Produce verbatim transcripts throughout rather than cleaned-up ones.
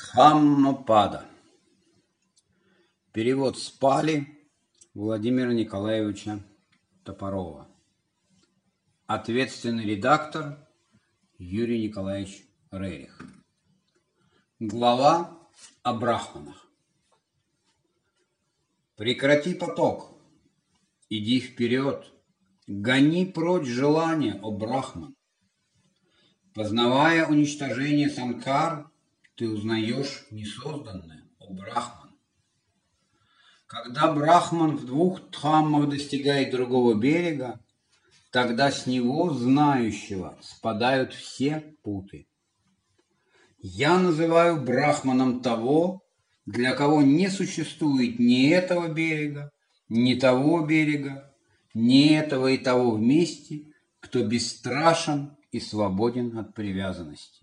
Дхаммапада. Перевод с пали Владимира Николаевича Топорова. Ответственный редактор Юрий Николаевич Рерих. Глава о брахманах. Прекрати поток, иди вперед, гони прочь желание, о брахман. Познавая уничтожение санкар, ты узнаешь несозданное, о брахман. Когда брахман в двух дхаммах достигает другого берега, тогда с него, знающего, спадают все путы. Я называю брахманом того, для кого не существует ни этого берега, ни того берега, ни этого и того вместе, кто бесстрашен и свободен от привязанностей.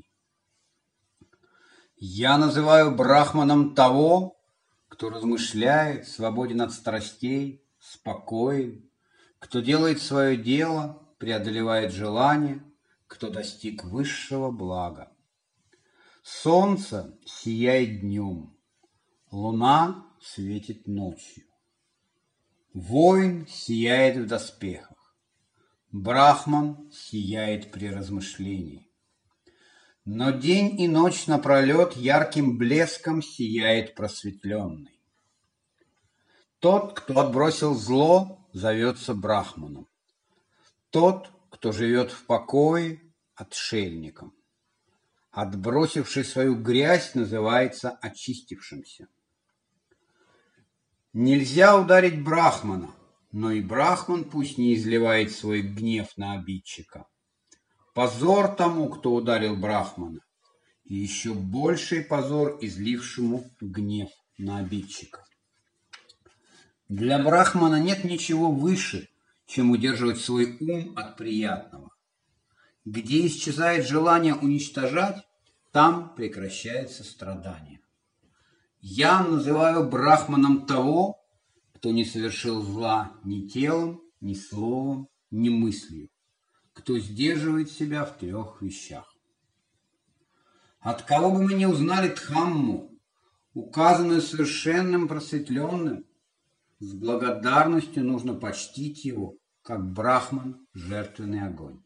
Я называю брахманом того, кто размышляет, свободен от страстей, спокоен, кто делает свое дело, преодолевает желания, кто достиг высшего блага. Солнце сияет днем, луна светит ночью. Воин сияет в доспехах, брахман сияет при размышлении. Но день и ночь напролет ярким блеском сияет просветленный. Тот, кто отбросил зло, зовется брахманом. Тот, кто живет в покое, отшельником. Отбросивший свою грязь, называется очистившимся. Нельзя ударить брахмана, но и брахман пусть не изливает свой гнев на обидчика. Позор тому, кто ударил брахмана, и еще больший позор излившему гнев на обидчика. Для брахмана нет ничего выше, чем удерживать свой ум от приятного. Где исчезает желание уничтожать, там прекращается страдание. Я называю брахманом того, кто не совершил зла ни телом, ни словом, ни мыслью, кто сдерживает себя в трех вещах. От кого бы мы ни узнали дхамму, указанную совершенным просветленным, с благодарностью нужно почтить его, как брахман жертвенный огонь.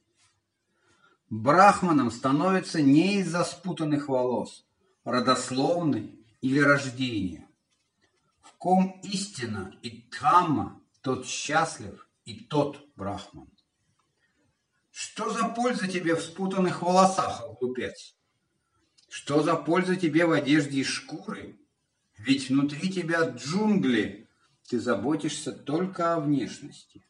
Брахманом становится не из-за спутанных волос, родословной или рождения. В ком истина и дхамма, тот счастлив и тот брахман. Что за польза тебе в спутанных волосах, глупец? Что за польза тебе в одежде из шкуры? Ведь внутри тебя джунгли, ты заботишься только о внешности.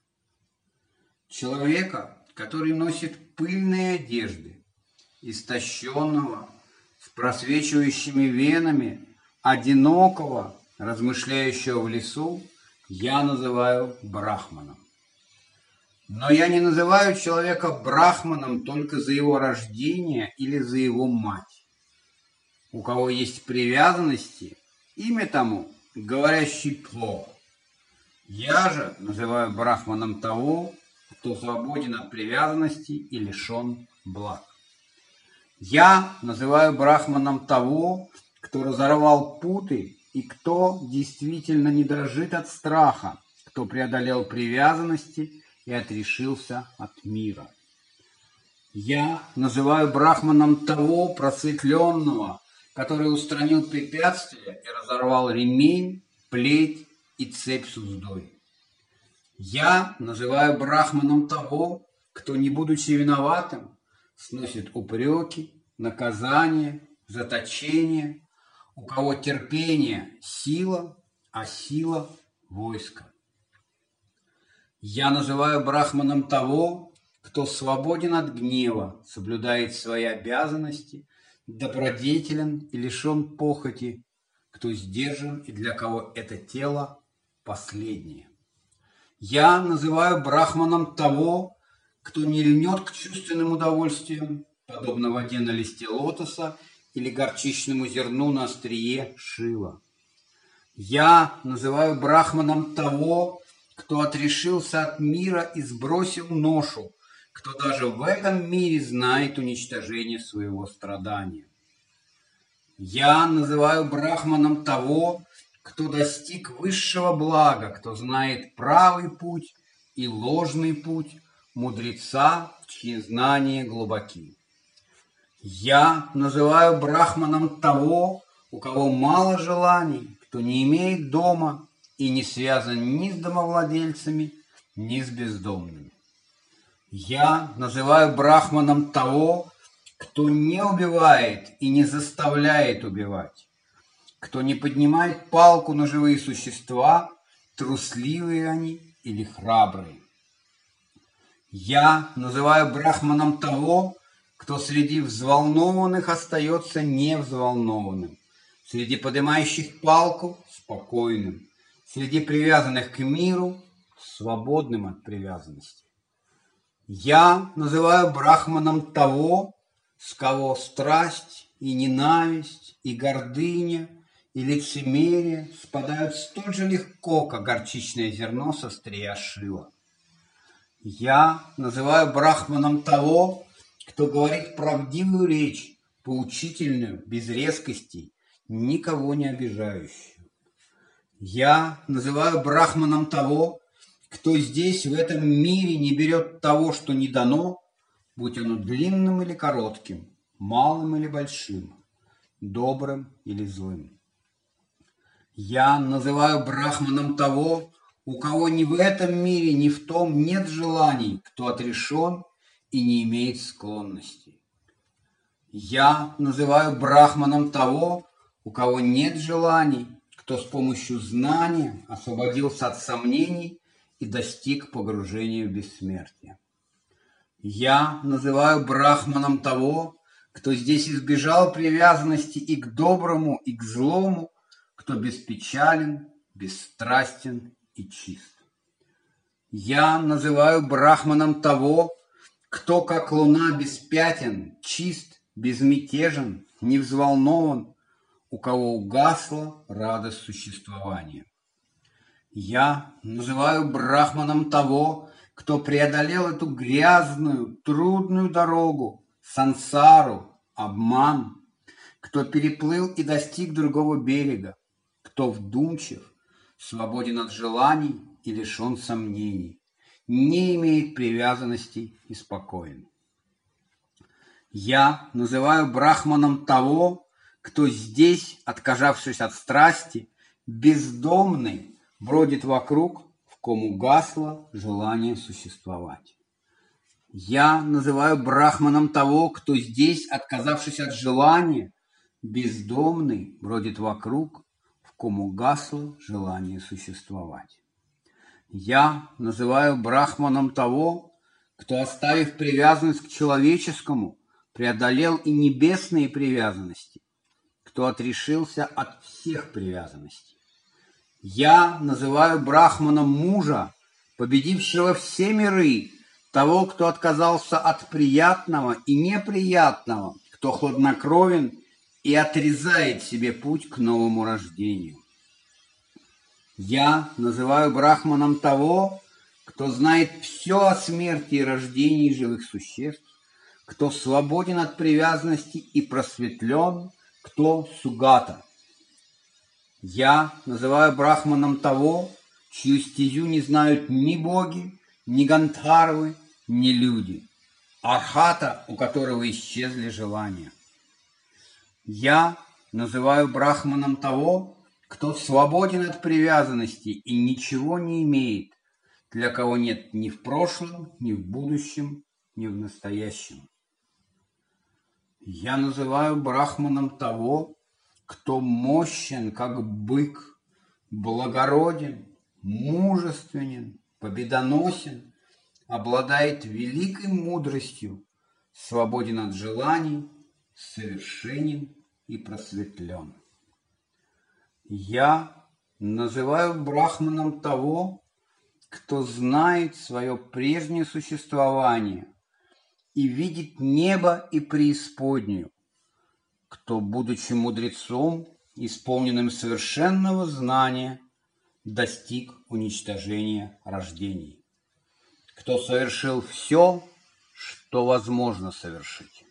Человека, который носит пыльные одежды, истощенного, с просвечивающими венами, одинокого, размышляющего в лесу, я называю брахманом. Но я не называю человека брахманом только за его рождение или за его мать. У кого есть привязанности, имя тому говорящий плохо. Я же называю брахманом того, кто свободен от привязанности и лишен благ. Я называю брахманом того, кто разорвал путы и кто действительно не дрожит от страха, кто преодолел привязанности и отрешился от мира. Я называю брахманом того просветленного, который устранил препятствия и разорвал ремень, плеть и цепь с уздой. Я называю брахманом того, кто, не будучи виноватым, сносит упреки, наказания, заточения, у кого терпение – сила, а сила – войско. Я называю брахманом того, кто свободен от гнева, соблюдает свои обязанности, добродетелен и лишен похоти, кто сдержан и для кого это тело последнее. Я называю брахманом того, кто не льнет к чувственным удовольствиям, подобно воде на листе лотоса или горчичному зерну на острие шила. Я называю брахманом того, кто отрешился от мира и сбросил ношу, кто даже в этом мире знает уничтожение своего страдания. Я называю брахманом того, кто достиг высшего блага, кто знает правый путь и ложный путь мудреца, чьи знания глубоки. Я называю брахманом того, у кого мало желаний, кто не имеет дома и не связан ни с домовладельцами, ни с бездомными. Я называю брахманом того, кто не убивает и не заставляет убивать, кто не поднимает палку на живые существа, трусливые они или храбрые. Я называю брахманом того, кто среди взволнованных остается невзволнованным, среди поднимающих палку спокойным, среди привязанных к миру свободным от привязанности. Я называю брахманом того, с кого страсть и ненависть, и гордыня, и лицемерие спадают столь же легко, как горчичное зерно со острия шила. Я называю брахманом того, кто говорит правдивую речь, поучительную, без резкостей, никого не обижающую. Я называю брахманом того, кто здесь, в этом мире, не берет того, что не дано, будь оно длинным или коротким, малым или большим, добрым или злым. Я называю брахманом того, у кого ни в этом мире, ни в том нет желаний, кто отрешен и не имеет склонностей. Я называю брахманом того, у кого нет желаний, кто с помощью знания освободился от сомнений и достиг погружения в бессмертие. Я называю брахманом того, кто здесь избежал привязанности и к доброму, и к злому, кто беспечален, бесстрастен и чист. Я называю брахманом того, кто, как луна, беспятен, чист, безмятежен, не взволнован, у кого угасла радость существования. Я называю брахманом того, кто преодолел эту грязную, трудную дорогу, сансару, обман, кто переплыл и достиг другого берега, кто вдумчив, свободен от желаний и лишен сомнений, не имеет привязанностей и спокоен. Я называю брахманом того, кто здесь, отказавшись от страсти, бездомный, бродит вокруг, в ком угасло желание существовать. Я называю брахманом того, кто здесь, отказавшись от желания, бездомный, бродит вокруг, в ком угасло желание существовать. Я называю брахманом того, кто, оставив привязанность к человеческому, преодолел и небесные привязанности, кто отрешился от всех привязанностей. Я называю брахманом мужа, победившего все миры, того, кто отказался от приятного и неприятного, кто хладнокровен и отрезает себе путь к новому рождению. Я называю брахманом того, кто знает все о смерти и рождении живых существ, кто свободен от привязанности и просветлен, кто сугата. Я называю брахманом того, чью стезю не знают ни боги, ни гандхарвы, ни люди, архата, у которого исчезли желания. Я называю брахманом того, кто свободен от привязанности и ничего не имеет, для кого нет ни в прошлом, ни в будущем, ни в настоящем. Я называю брахманом того, кто мощен, как бык, благороден, мужественен, победоносен, обладает великой мудростью, свободен от желаний, совершенен и просветлен. Я называю брахманом того, кто знает свое прежнее существование и видит небо и преисподнюю, кто, будучи мудрецом, исполненным совершенного знания, достиг уничтожения рождений, кто совершил все, что возможно совершить.